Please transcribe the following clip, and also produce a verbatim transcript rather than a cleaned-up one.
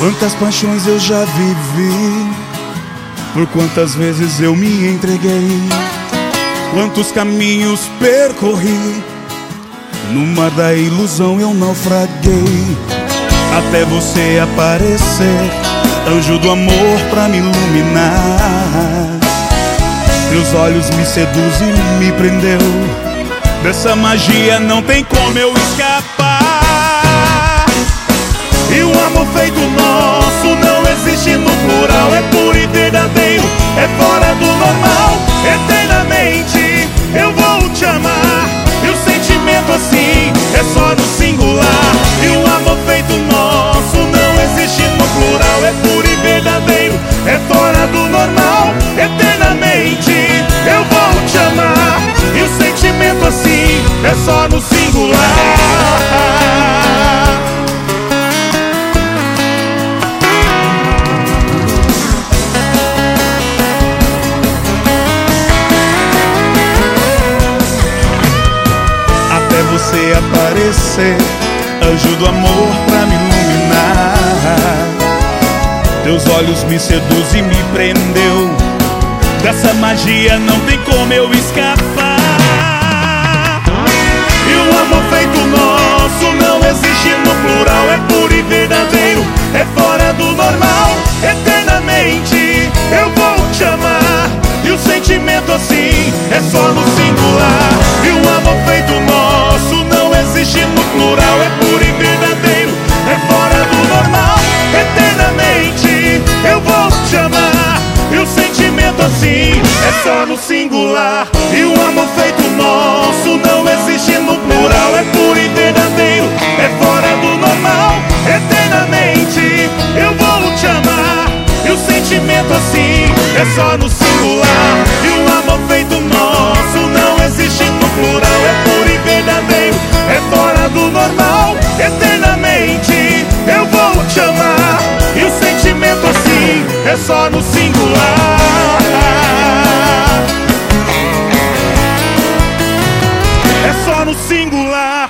Quantas paixões eu já vivi, por quantas vezes eu me entreguei, quantos caminhos percorri, no mar da ilusão eu naufraguei, até você aparecer, anjo do amor pra me iluminar. Teus olhos me seduzem e me prendeu, dessa magia não tem como eu escapar. E o amor feito nosso não existe no plural, é puro e verdadeiro, é fora do normal. Eternamente eu vou te amar, e o sentimento assim é só no singular. E o amor feito nosso não existe no plural, é puro e verdadeiro, é fora do normal. Eternamente eu vou te amar, e o sentimento assim é só no singular. Você aparecer, anjo do amor pra me iluminar. Teus olhos me seduzem e me prendeu, dessa magia não tem como eu escapar. E o amor feito nosso não existe no plural, é puro e verdadeiro, é fora do normal. Eternamente eu vou te amar, e o sentimento assim é só no singular. E o amor feito nosso não existe no plural, é puro e verdadeiro, é fora do normal. Eternamente eu vou te amar, e o sentimento assim é só no singular. E o amor feito nosso não existe no plural, é puro e verdadeiro, é fora do normal. Eternamente eu vou te amar, e o sentimento assim é só no singular. E o amor feito nosso não existe no plural, é puro e verdadeiro, é fora do normal. Eternamente eu vou te amar, e o sentimento assim é só no singular. É só no singular.